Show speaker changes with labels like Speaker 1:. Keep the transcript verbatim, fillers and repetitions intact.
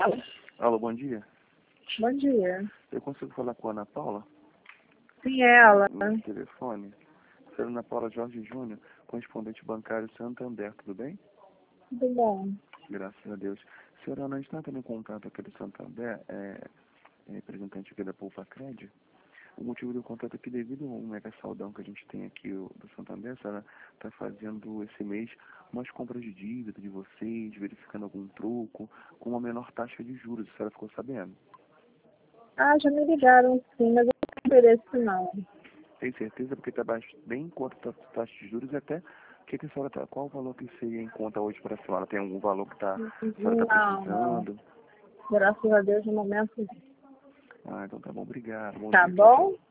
Speaker 1: Alô, bom dia.
Speaker 2: Bom dia.
Speaker 1: Eu consigo falar com a Ana Paula?
Speaker 2: Sim, é ela.
Speaker 1: No telefone. Sou Ana Paula Jorge Júnior, correspondente bancário Santander, tudo bem?
Speaker 2: Tudo bom.
Speaker 1: Graças a Deus. Senhora Ana, a gente está entrando em contato aqui do Santander, é, é representante aqui da Poupa Cred. O motivo do contato é que devido ao mega saudão que a gente tem aqui o, do Santander, a senhora está fazendo esse mês umas compras de dívida de vocês, verificando algum troco, com uma menor taxa de juros, a senhora ficou sabendo?
Speaker 2: Ah, já me ligaram sim, mas eu não tenho interesse não.
Speaker 1: Tem certeza? Porque está bem em conta a taxa de juros e até que, que a senhora tá, qual o valor que seria em conta hoje para a senhora? Tem algum valor que tá, a senhora está
Speaker 2: Não, não.
Speaker 1: precisando?
Speaker 2: Graças a Deus no momento.
Speaker 1: Ah, então tá bom, obrigado. Bom
Speaker 2: Tá
Speaker 1: dia, tchau, tchau.
Speaker 2: bom?